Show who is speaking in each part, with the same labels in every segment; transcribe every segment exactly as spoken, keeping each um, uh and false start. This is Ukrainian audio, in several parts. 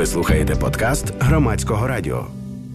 Speaker 1: Ви слухаєте подкаст Громадського радіо.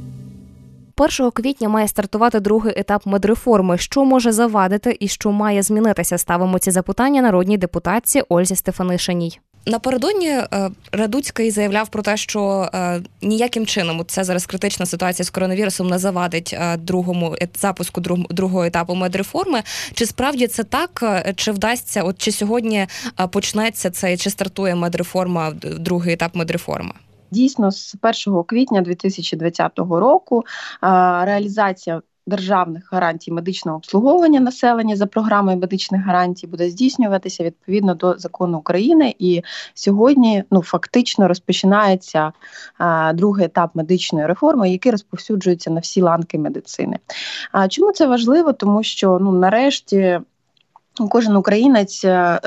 Speaker 2: першого квітня має стартувати другий етап медреформи. Що може завадити і що має змінитися? Ставимо ці запитання народній депутатці Ользі Стефанишиній. Напередодні е, Радуцький заявляв про те, що е, ніяким чином це зараз критична ситуація з коронавірусом не завадить е, другому запуску друг, другого етапу медреформи. Чи справді це так? Чи вдасться, от чи сьогодні е, почнеться це, чи стартує медреформа, другий етап медреформи?
Speaker 3: Дійсно, з першого квітня дві тисячі двадцятого року а, реалізація державних гарантій медичного обслуговування населення за програмою медичних гарантій буде здійснюватися відповідно до закону України. І сьогодні ну, фактично розпочинається а, другий етап медичної реформи, який розповсюджується на всі ланки медицини. А чому це важливо? Тому що ну, нарешті кожен українець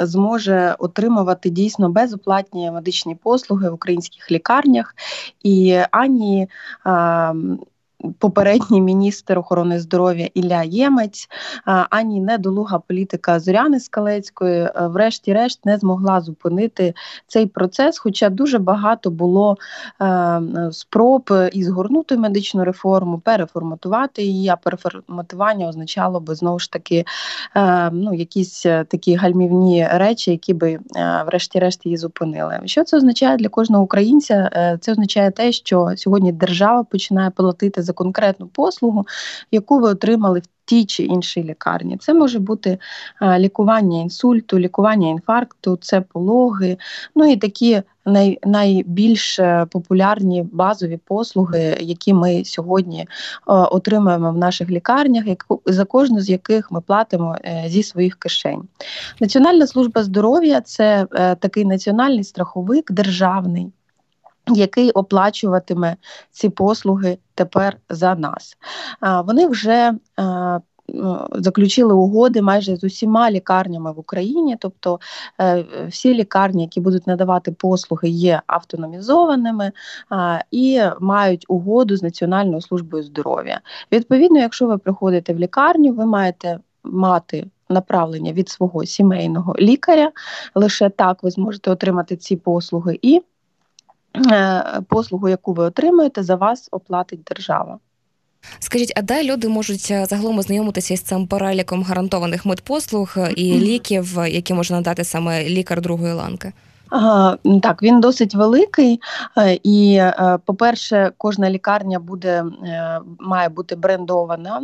Speaker 3: зможе отримувати дійсно безоплатні медичні послуги в українських лікарнях, і ані а, попередній міністр охорони здоров'я Ілля Ємець, ані недолуга політика Зоряни Скалецької, врешті-решт, не змогла зупинити цей процес, хоча дуже багато було е, спроб і згорнути медичну реформу, переформатувати її, а переформатування означало би, знову ж таки, е, ну, якісь такі гальмівні речі, які би, е, врешті-решт, її зупинили. Що це означає для кожного українця? Е, це означає те, що сьогодні держава починає платити за конкретну послугу, яку ви отримали в тій чи іншій лікарні. Це може бути а, лікування інсульту, лікування інфаркту, це пологи, ну і такі най, найбільш популярні базові послуги, які ми сьогодні а, отримуємо в наших лікарнях, яку, за кожну з яких ми платимо е, зі своїх кишень. Національна служба здоров'я – це е, такий національний страховик державний, який оплачуватиме ці послуги тепер за нас. Вони вже заключили угоди майже з усіма лікарнями в Україні, тобто всі лікарні, які будуть надавати послуги, є автономізованими і мають угоду з Національною службою здоров'я. Відповідно, якщо ви приходите в лікарню, ви маєте мати направлення від свого сімейного лікаря, лише так ви зможете отримати ці послуги, і послугу, яку ви отримуєте, за вас оплатить держава.
Speaker 2: Скажіть, а де люди можуть загалом ознайомитися із цим переліком гарантованих медпослуг і ліків, які може надати саме лікар другої ланки?
Speaker 3: Ага, так, він досить великий, і, по-перше, кожна лікарня буде, має бути брендована,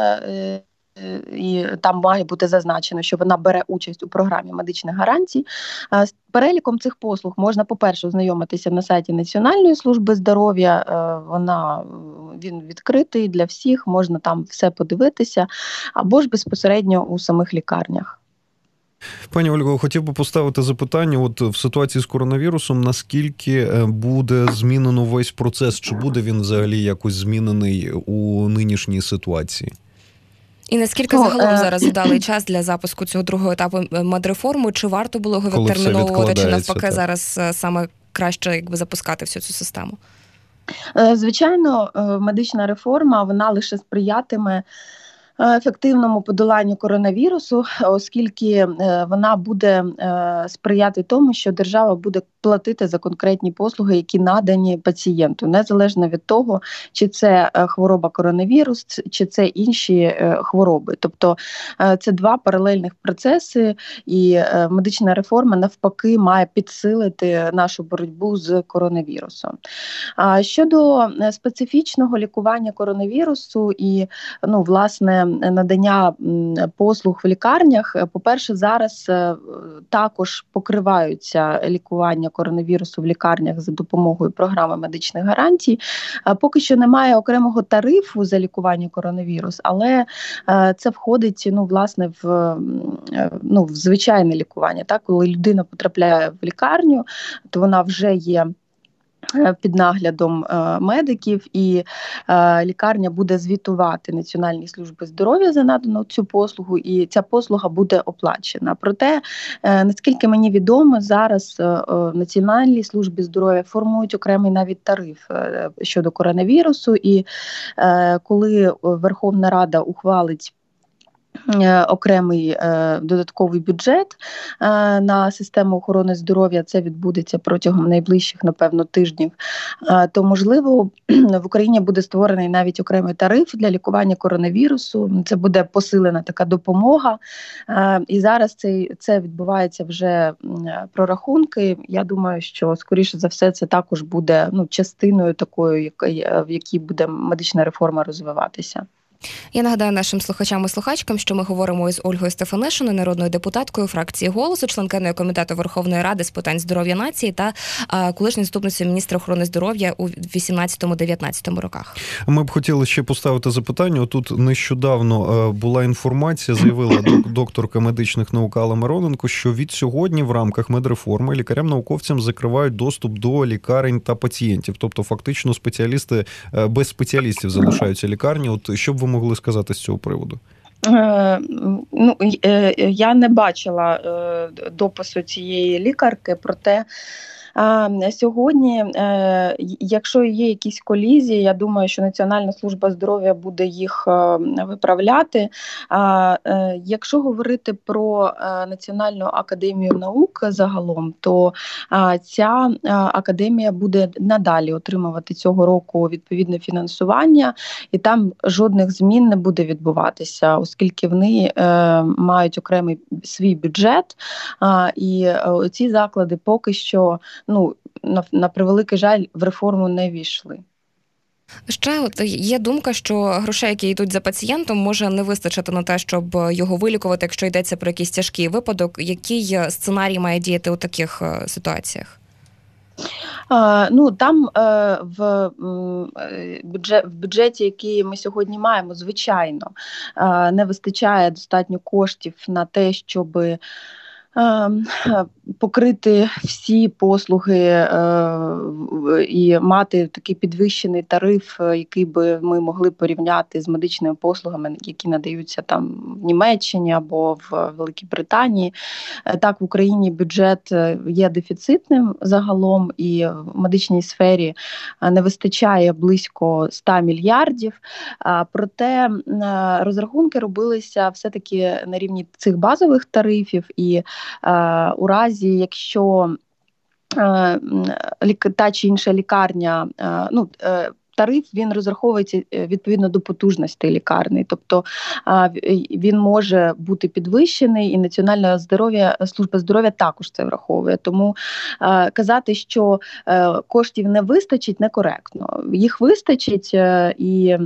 Speaker 3: і там має бути зазначено, що вона бере участь у програмі медичних гарантій. З переліком цих послуг можна, по-перше, ознайомитися на сайті Національної служби здоров'я. Вона, він відкритий для всіх, можна там все подивитися, або ж безпосередньо у самих лікарнях.
Speaker 4: Пані Ольго, хотів би поставити запитання, от в ситуації з коронавірусом, наскільки буде змінено весь процес, чи буде він взагалі якось змінений у нинішній ситуації?
Speaker 2: І наскільки загалом зараз вдалий час для запуску цього другого етапу медреформи? Чи варто було його відтерміновувати, чи навпаки так? Зараз саме краще якби запускати всю цю систему?
Speaker 3: Звичайно, медична реформа, вона лише сприятиме ефективному подоланню коронавірусу, оскільки вона буде сприяти тому, що держава буде платити за конкретні послуги, які надані пацієнту, незалежно від того, чи це хвороба коронавірус, чи це інші хвороби. Тобто це два паралельних процеси, і медична реформа навпаки має підсилити нашу боротьбу з коронавірусом. А щодо специфічного лікування коронавірусу і, ну, власне, надання послуг в лікарнях, по-перше, зараз також покриваються лікування коронавірусу в лікарнях за допомогою програми медичних гарантій. Поки що немає окремого тарифу за лікування коронавірусу, але це входить, ну, власне, в, ну, в звичайне лікування. Так? Коли людина потрапляє в лікарню, то вона вже є під наглядом е, медиків, і е, лікарня буде звітувати Національній службі здоров'я за надану цю послугу, і ця послуга буде оплачена. Проте, е, наскільки мені відомо, зараз е, в Національній службі здоров'я формують окремий навіть тариф е, щодо коронавірусу, і е, коли Верховна Рада ухвалить окремий е, додатковий бюджет е, на систему охорони здоров'я. Це відбудеться протягом найближчих, напевно, тижнів. Е, то, можливо, в Україні буде створений навіть окремий тариф для лікування коронавірусу. Це буде посилена така допомога. Е, і зараз це, це відбувається вже прорахунки. Я думаю, що, скоріше за все, це також буде ну, частиною такою, в якій буде медична реформа розвиватися.
Speaker 2: Я нагадаю нашим слухачам і слухачкам, що ми говоримо із Ольгою Стефанишиною, народною депутаткою фракції «Голосу», членкиною Комітету Верховної Ради з питань здоров'я нації та а, колишньою заступницею міністра охорони здоров'я у вісімнадцятому-дев'ятнадцятому роках.
Speaker 4: Ми б хотіли ще поставити запитання. Тут нещодавно була інформація, заявила докторка медичних наук Алла Мироненко, що від сьогодні в рамках медреформи лікарям-науковцям закривають доступ до лікарень та пацієнтів. Тобто фактично спеціалісти без спеціалістів залишаються лікарні. От що б ви могли сказати з цього приводу?
Speaker 3: Е, ну, е, я не бачила е, допису цієї лікарки, проте е, сьогодні, е, якщо є якісь колізії, я думаю, що Національна служба здоров'я буде їх е, виправляти. А е, якщо говорити про е, Національну академію наук загалом, то е, ця е, академія буде надалі отримувати цього року відповідне фінансування, і там жодних змін не буде відбуватися, оскільки вони е, мають окремий свій бюджет, е, і е, ці заклади поки що, ну, на, на превеликий жаль, в реформу не ввійшли.
Speaker 2: Ще от є думка, що грошей, які йдуть за пацієнтом, може не вистачити на те, щоб його вилікувати, якщо йдеться про якийсь тяжкий випадок. Який сценарій має діяти у таких ситуаціях?
Speaker 3: Uh, ну, там uh, в, um, бюджет, в бюджеті, який ми сьогодні маємо, звичайно, uh, не вистачає достатньо коштів на те, щоб покрити всі послуги е, і мати такий підвищений тариф, який би ми могли порівняти з медичними послугами, які надаються там в Німеччині або в Великій Британії. Так, в Україні бюджет є дефіцитним загалом, і в медичній сфері не вистачає близько ста мільярдів. Проте розрахунки робилися все-таки на рівні цих базових тарифів, і у разі, якщо та чи інша лікарня, ну, тариф, він розраховується відповідно до потужності лікарні, тобто він може бути підвищений, і Національна здоров'я, служба здоров'я також це враховує. Тому казати, що коштів не вистачить, некоректно. Їх вистачить, і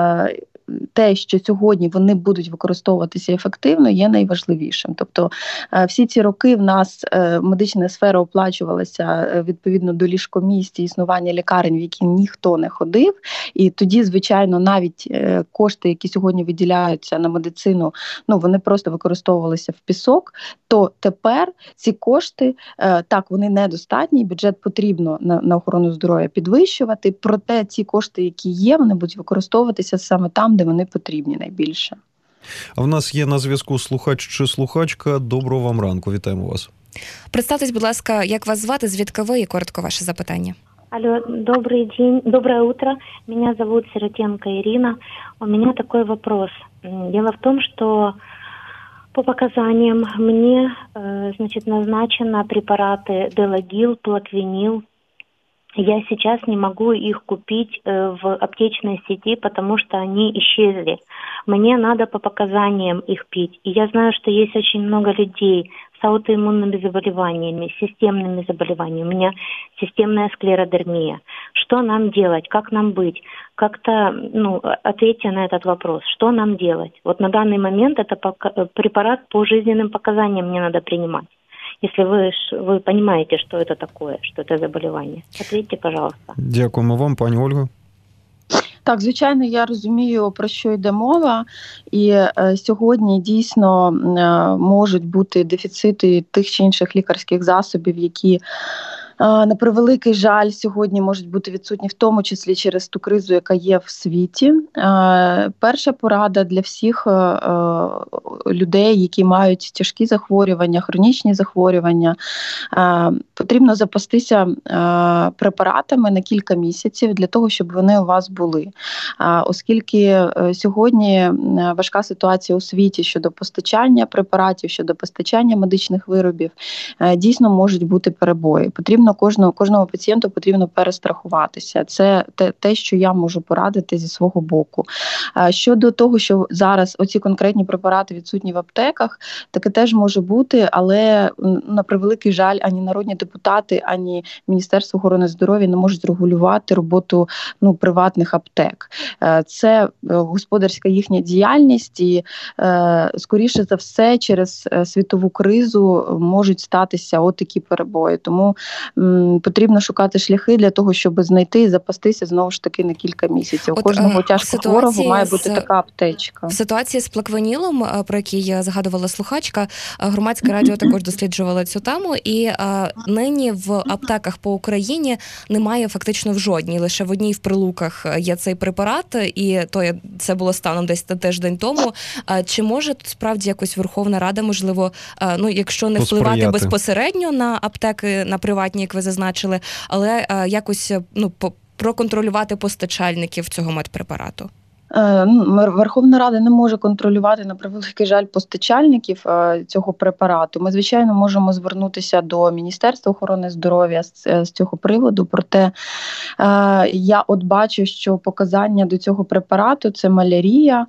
Speaker 3: те, що сьогодні вони будуть використовуватися ефективно, є найважливішим. Тобто всі ці роки в нас медична сфера оплачувалася відповідно до ліжкомісць, існування лікарень, в які ніхто не ходив. І тоді, звичайно, навіть кошти, які сьогодні виділяються на медицину, ну, вони просто використовувалися в пісок. То тепер ці кошти, так, вони недостатні, бюджет потрібно на, на охорону здоров'я підвищувати, проте ці кошти, які є, вони будуть використовуватися саме там, де вони потрібні найбільше.
Speaker 4: А в нас є на зв'язку слухач чи слухачка. Доброго вам ранку, вітаємо вас.
Speaker 2: Представтесь, будь ласка, як вас звати, звідки ви, і коротко ваше запитання.
Speaker 5: Алло, добрый день, доброе утро. Меня зовут Сиротенко Ирина. У меня такой вопрос. Дело в том, что по показаниям мне, значит, назначено препараты Делагил, Плаквенил. Я сейчас не могу их купить в аптечной сети, потому что они исчезли. Мне надо по показаниям их пить. И я знаю, что есть очень много людей с аутоиммунными заболеваниями, системными заболеваниями. У меня системная склеродермия. Что нам делать? Как нам быть? Как-то, ну, ответьте на этот вопрос. Что нам делать? Вот на данный момент это препарат по жизненным показаниям мне надо принимать. Если ви, ви розумієте, що це таке, що це заболівання. Ответьте, пожалуйста.
Speaker 4: Дякуємо вам, пані Ольго.
Speaker 3: Так, звичайно, я розумію, про що йде мова, і е, сьогодні дійсно е, можуть бути дефіцити тих чи інших лікарських засобів, які На превеликий жаль, сьогодні можуть бути відсутні в тому числі через ту кризу, яка є в світі. Перша порада для всіх людей, які мають тяжкі захворювання, хронічні захворювання, потрібно запастися препаратами на кілька місяців для того, щоб вони у вас були. Оскільки сьогодні важка ситуація у світі щодо постачання препаратів, щодо постачання медичних виробів, дійсно можуть бути перебої. Потрібно кожному, кожному пацієнту потрібно перестрахуватися. Це те, те, що я можу порадити зі свого боку. Щодо того, що зараз оці конкретні препарати відсутні в аптеках, таке теж може бути, але на превеликий жаль, ані народні депутати, ані Міністерство охорони здоров'я не можуть регулювати роботу ну, приватних аптек. Це господарська їхня діяльність і, скоріше за все, через світову кризу можуть статися от такі перебої. Тому м, потрібно шукати шляхи для того, щоб знайти і запастися знову ж таки на кілька місяців. У кожного тяжко хворого має бути
Speaker 2: з...
Speaker 3: така аптечка.
Speaker 2: В ситуації з плакванілом, про який згадувала слухачка, громадське радіо також досліджувало цю тему, і а, нині в аптеках по Україні немає фактично в жодній, лише в одній в Прилуках є цей препарат, і то це було станом десь на тиждень тому. А, чи може тут справді якось Верховна Рада, можливо, а, ну якщо не впливати
Speaker 4: Посприяти
Speaker 2: безпосередньо на аптеки, на приватні, як ви зазначили, але а, якось ну по проконтролювати постачальників цього медпрепарату?
Speaker 3: Верховна Рада не може контролювати, на превеликий жаль, постачальників цього препарату. Ми, звичайно, можемо звернутися до Міністерства охорони здоров'я з, з цього приводу, проте я от бачу, що показання до цього препарату – це малярія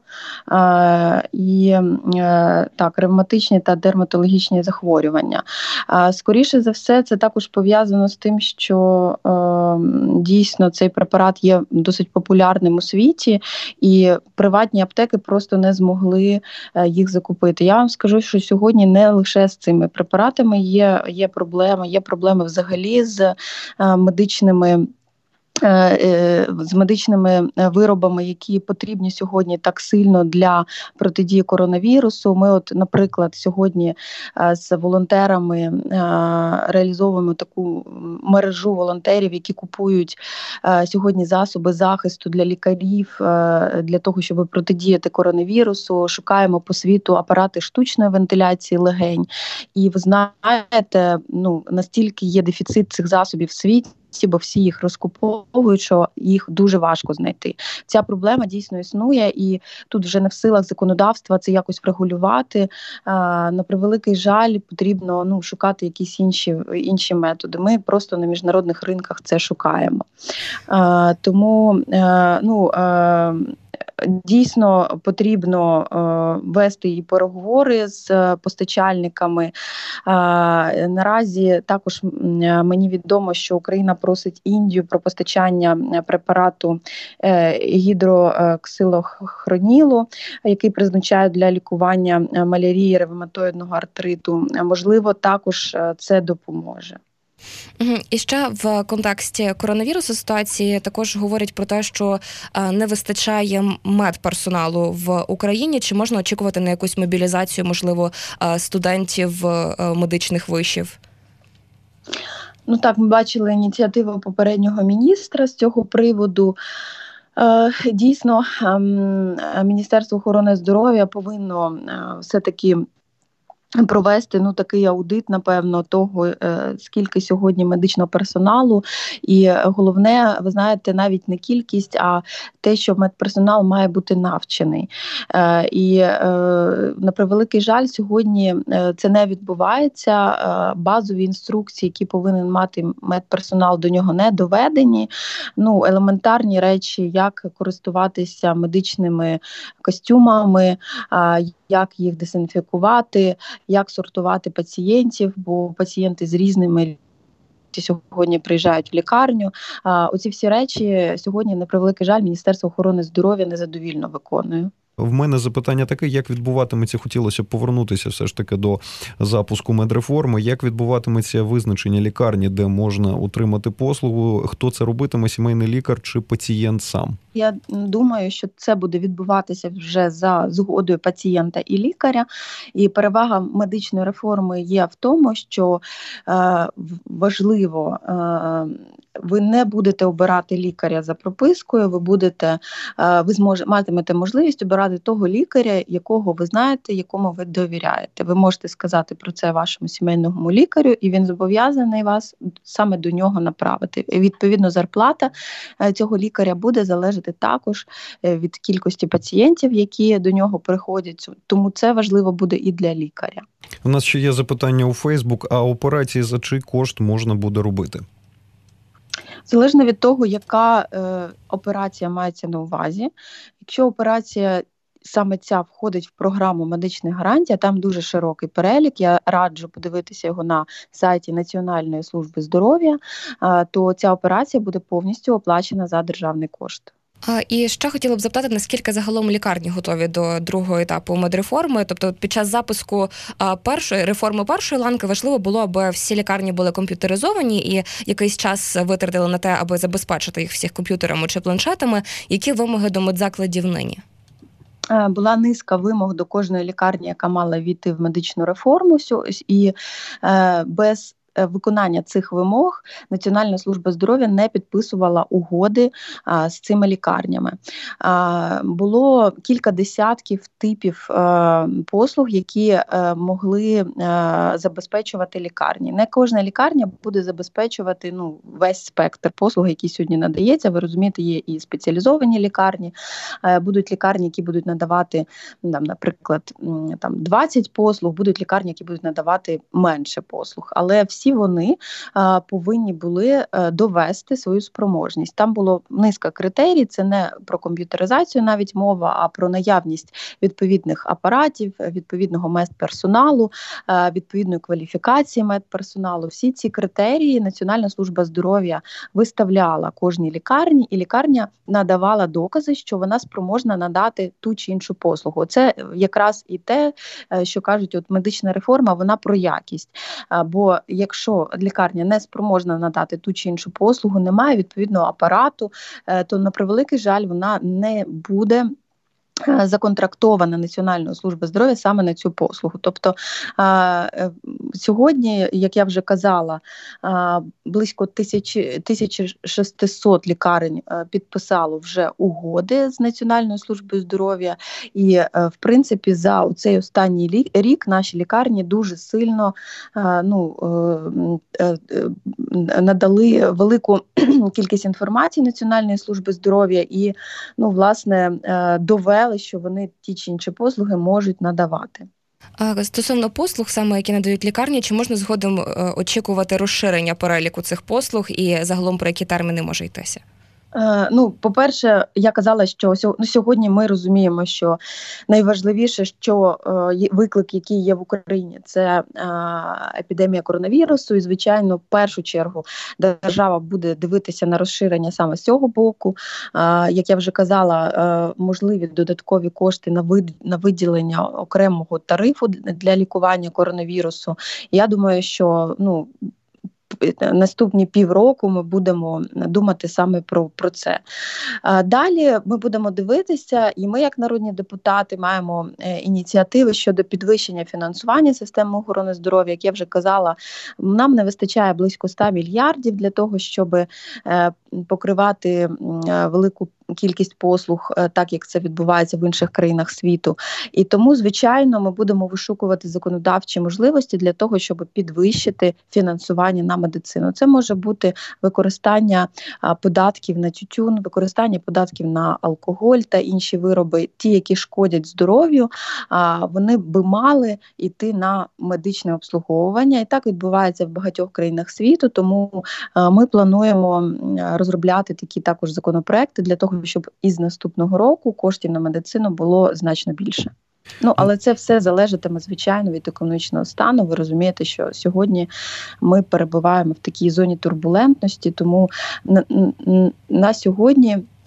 Speaker 3: і так, ревматичні та дерматологічні захворювання. Скоріше за все, це також пов'язано з тим, що дійсно цей препарат є досить популярним у світі, і приватні аптеки просто не змогли їх закупити. Я вам скажу, що сьогодні не лише з цими препаратами є, є проблеми, є проблеми взагалі з медичними з медичними виробами, які потрібні сьогодні так сильно для протидії коронавірусу. Ми от, наприклад, сьогодні з волонтерами реалізовуємо таку мережу волонтерів, які купують сьогодні засоби захисту для лікарів, для того, щоб протидіяти коронавірусу. Шукаємо по світу апарати штучної вентиляції легень. І ви знаєте, ну, настільки є дефіцит цих засобів в світі, бо всі їх розкуповують, що їх дуже важко знайти. Ця проблема дійсно існує, і тут вже не в силах законодавства це якось врегулювати. На превеликий жаль, потрібно ну, шукати якісь інші, інші методи. Ми просто на міжнародних ринках це шукаємо. Тому, ну, дійсно потрібно е, вести і переговори з е, постачальниками. Е, наразі також е, мені відомо, що Україна просить Індію про постачання препарату е, гідроксилохронілу, який призначають для лікування малярії, ревматоїдного артриту. Можливо, також це допоможе.
Speaker 2: І ще в контексті коронавірусу ситуації також говорять про те, що не вистачає медперсоналу в Україні. Чи можна очікувати на якусь мобілізацію, можливо, студентів медичних вишів?
Speaker 3: Ну так, ми бачили ініціативу попереднього міністра з цього приводу. Дійсно, Міністерство охорони здоров'я повинно все-таки провести ну такий аудит, напевно, того, скільки сьогодні медичного персоналу. І головне, ви знаєте, навіть не кількість, а те, що медперсонал має бути навчений. І на превеликий жаль, сьогодні це не відбувається. Базові інструкції, які повинен мати медперсонал, до нього не доведені. Ну, елементарні речі, як користуватися медичними костюмами, як їх дезінфікувати, як сортувати пацієнтів, бо пацієнти з різними сьогодні приїжджають в лікарню. Оці всі речі сьогодні, на превеликий жаль, Міністерство охорони здоров'я незадовільно виконує.
Speaker 4: В мене запитання таке, як відбуватиметься, хотілося б повернутися все ж таки до запуску медреформи, як відбуватиметься визначення лікарні, де можна отримати послугу, хто це робитиме, сімейний лікар чи пацієнт сам?
Speaker 3: Я думаю, що це буде відбуватися вже за згодою пацієнта і лікаря. І перевага медичної реформи є в тому, що е, важливо, е, ви не будете обирати лікаря за пропискою, ви будете, е, ви змож, матимете можливість обирати того лікаря, якого ви знаєте, якому ви довіряєте. Ви можете сказати про це вашому сімейному лікарю, і він зобов'язаний вас саме до нього направити. І, відповідно, зарплата цього лікаря буде залежати також від кількості пацієнтів, які до нього приходять. Тому це важливо буде і для лікаря.
Speaker 4: У нас ще є запитання у Фейсбук, а операції за чий кошт можна буде робити?
Speaker 3: Залежно від того, яка е, операція мається на увазі. Якщо операція саме ця входить в програму медичних гарантій, а там дуже широкий перелік, я раджу подивитися його на сайті Національної служби здоров'я, е, то ця операція буде повністю оплачена за державний кошт.
Speaker 2: І ще хотіла б запитати, наскільки загалом лікарні готові до другого етапу медреформи? Тобто під час запуску першої реформи першої ланки важливо було, аби всі лікарні були комп'ютеризовані і якийсь час витратили на те, аби забезпечити їх всіх комп'ютерами чи планшетами. Які вимоги до медзакладів нині?
Speaker 3: Була низка вимог до кожної лікарні, яка мала війти в медичну реформу, і без виконання цих вимог Національна служба здоров'я не підписувала угоди а, з цими лікарнями. А, було кілька десятків типів а, послуг, які а, могли а, забезпечувати лікарні. Не кожна лікарня буде забезпечувати ну, весь спектр послуг, який сьогодні надається. Ви розумієте, є і спеціалізовані лікарні, а, будуть лікарні, які будуть надавати, там, наприклад, там, двадцять послуг, будуть лікарні, які будуть надавати менше послуг. Але всі вони а, повинні були а, довести свою спроможність. Там було низка критерій, це не про комп'ютеризацію навіть мова, а про наявність відповідних апаратів, відповідного медперсоналу, а, відповідної кваліфікації медперсоналу. Всі ці критерії Національна служба здоров'я виставляла кожній лікарні, і лікарня надавала докази, що вона спроможна надати ту чи іншу послугу. Це якраз і те, що кажуть, от медична реформа, вона про якість. Бо якщо лікарня не спроможна надати ту чи іншу послугу, немає відповідного апарату, то, на превеликий жаль, вона не буде законтрактована Національною службою здоров'я саме на цю послугу. Тобто сьогодні, як я вже казала, близько тисяча шістсот лікарень підписало вже угоди з Національною службою здоров'я, і, в принципі, за цей останній рік наші лікарні дуже сильно ну, надали велику кількість інформації Національної служби здоров'я і, ну, власне, довели, що вони ті чи інші послуги можуть надавати.
Speaker 2: А стосовно послуг, саме які надають лікарні, чи можна згодом очікувати розширення переліку цих послуг і загалом про які терміни може йтися?
Speaker 3: Ну, по-перше, я казала, що сьогодні ми розуміємо, що найважливіше, що виклик, який є в Україні, це епідемія коронавірусу, і, звичайно, в першу чергу держава буде дивитися на розширення саме з цього боку. Як я вже казала, можливі додаткові кошти на виділення окремого тарифу для лікування коронавірусу. Я думаю, що, ну, наступні півроку ми будемо думати саме про, про це. Далі ми будемо дивитися, і ми, як народні депутати, маємо ініціативи щодо підвищення фінансування системи охорони здоров'я. Як я вже казала, нам не вистачає близько ста мільярдів для того, щоб покривати велику кількість послуг, так як це відбувається в інших країнах світу. І тому, звичайно, ми будемо вишукувати законодавчі можливості для того, щоб підвищити фінансування на медицину. Це може бути використання податків на тютюн, використання податків на алкоголь та інші вироби, ті, які шкодять здоров'ю, вони би мали йти на медичне обслуговування. І так відбувається в багатьох країнах світу, тому ми плануємо розробляти такі також законопроекти для того, щоб із наступного року коштів на медицину було значно більше. Ну, але це все залежатиме, звичайно, від економічного стану. Ви розумієте, що сьогодні ми перебуваємо в такій зоні турбулентності, тому на, на сьогодні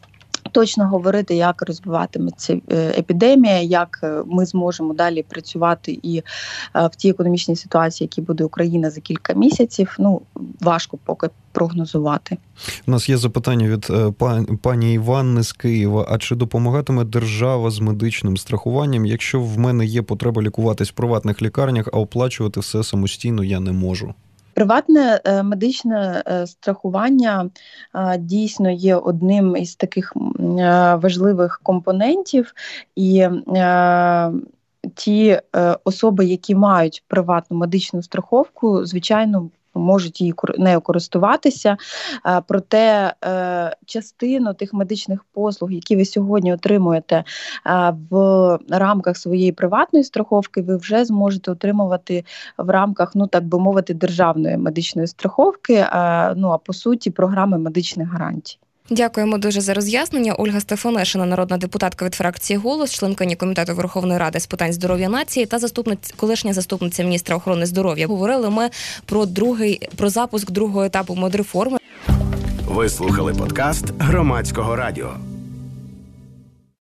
Speaker 3: точно говорити, як розвиватиметься епідемія, як ми зможемо далі працювати і в тій економічній ситуації, які буде Україна за кілька місяців, ну, важко поки прогнозувати.
Speaker 4: У нас є запитання від пані Іванни з Києва. А чи допомагатиме держава з медичним страхуванням, якщо в мене є потреба лікуватись в приватних лікарнях, а оплачувати все самостійно я не можу?
Speaker 3: Приватне медичне страхування дійсно є одним із таких важливих компонентів, і ті особи, які мають приватну медичну страховку, звичайно, можуть її нею користуватися, проте частину тих медичних послуг, які ви сьогодні отримуєте в рамках своєї приватної страховки, ви вже зможете отримувати в рамках, ну так би мовити, державної медичної страховки, ну а по суті програми медичних гарантій.
Speaker 2: Дякуємо дуже за роз'яснення. Ольга Стефанишина, народна депутатка від фракції «Голос», членкиня Комітету Верховної Ради з питань здоров'я нації та заступниця, колишня заступниця міністра охорони здоров'я. Говорили ми про другий, про запуск другого етапу медреформи.
Speaker 1: Ви слухали подкаст Громадського радіо.